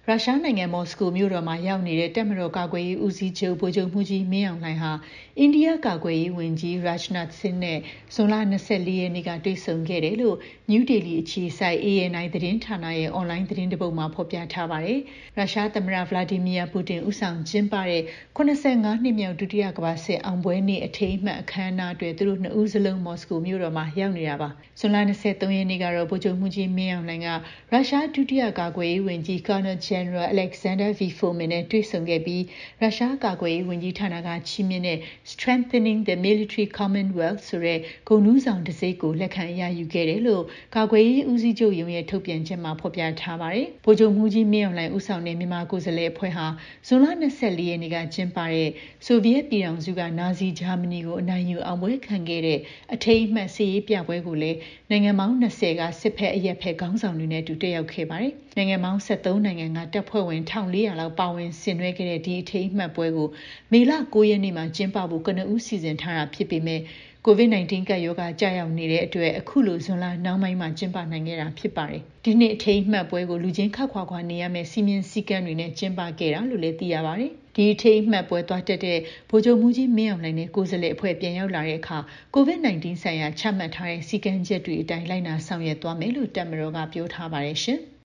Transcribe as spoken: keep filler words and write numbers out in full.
ရုရှားနိုင်ငံမော်စကိုမြို့တော်မှာရောက်နေတဲ့တပ်မတော်ကာကွယ်ရေးဦးစီးချုပ်ဗိုလ်ချုပ်မှူးကြီးမင်းအောင်လှိုင်ဟာအိန္ဒိယကာကွယ်ရေးဝန်ကြီး Rajnath Singh နဲ့ဇွန်လ၂၄ရက်နေ့ကတွေ့ဆုံခဲ့တယ်လို့နယူးဒေလီအခြေစိုက် A N I သတင်းဌာနရဲ့အွန်လိုင်းသတင်းတစ်ပုဒ်မှာဖော်ပြထားပါတယ်။ရုရှားသမ္မတ Vladimir Putin ဦးဆောင်ကျင်းပတဲ့၇၅နှစ်မြောက်ဒုတိယကမ္ဘာစစ်အောင်ပွဲနေ့အထိမ်းအမှတ်အခမ်းအနားအတွက်သူတို့နှစ်ဦးစလုံးမော်စကိုမြို့တော်မှာရောက်နေတာပါ။ဇွန်လ၂၃ရက်နေ့ကတော့ဗိုလ်ချုပ်မှူးကြီးမင်းအောင်လှိုင်ကရုရှားဒုတိယကာကွယ်ရေးဝန်ကြီး Colonel General Alexander V Fomin နဲ့တွေ့ဆုံခဲ့ပြီးရုရှားကာကွယ်ရေးဝန်ကြီးဌာနကချီးမြှင့်တဲ့ Strengthening the Military Commonwealth ဆိုတဲ့ဂုဏ်ထူးဆောင်တံဆိပ်ကိုလက်ခံရယူခဲ့တယ်လို့ကာကွယ်ရေးဦးစီးချုပ်ရုံးရဲ့ထုတ်ပြန်ချက်မှာဖော်ပြထားပါတယ်။ဗိုလ်ချုပ်မှူးကြီးမင်းအောင်လှိုင်ဦးဆောင်တဲ့မြန်မာကိုယ်စားလှယ်အဖွဲ့ဟာဇွန်လ၂၄ရက်နေ့ကကျင်းပတဲ့ဆိုဗီယက်ပြည်ထောင်စုကနာဇီဂျာမနီကိုအနိုင်ယူအောင်ပွဲခံခဲ့တဲ့အထိမ်းအမှတ်စစ်ရေးပြပွဲကိုလည်းနိုင်ငံပေါင်း၂၀ကစစ်ဖက်အရက်ဖက်ခေါင်းဆောင်တွေနဲ့အတူတက်ရောက်ခဲ့ပါတယ်။နိုင်ငံပေါင်း၁၃နိုင်ငံကတပ်ဖွဲ့ဝင်၁၄၀၀လောက်ပါဝင်ဆင်နွှဲခဲ့တဲ့ဒီအထိမ်းအမှတ်ပွဲကိုမေလ၉ရက်နေ့မှာကျင်းပဖို့ကနဦးစီစဉ်ထားတာဖြစ်ပေမဲ့ကိုဗစ် ၁၉ ကပ်ရောဂါကြာရောက်နေတဲ့အတွက်အခုလိုဇွန်လနှောင်းပိုင်းမှာကျင်းပနိုင်ခဲ့တာဖြစ်ပါတယ်။ဒီနှစ်အထိမ်းအမှတ်ပွဲကိုလူချင်းခပ်ခွာခွာနေရမယ့်စီမင်းစည်းကမ်းတွေနဲ့ကျင်းပခဲ့တာလို့လည်းသိရပါတယ်။ဒီအထိမ်းအမှတ်ပွဲသွားတက်တဲ့ဗိုလ်ချုပ်မှူးကြီးမင်းအောင်လှိုင်နဲ့ကိုယ်စားလှယ်အဖွဲ့ပြန်ရောက်လာတဲ့အခါကိုဗစ် ၁၉ ဆိုင်ရာချမှတ်ထားတဲ့စည်းကမ်းချက်တွေအတိုင်းလိုက်နာဆောင်ရွက်သွားမယ်လို့တပ်မတော်ကပြောထားပါတယ်ရှင်။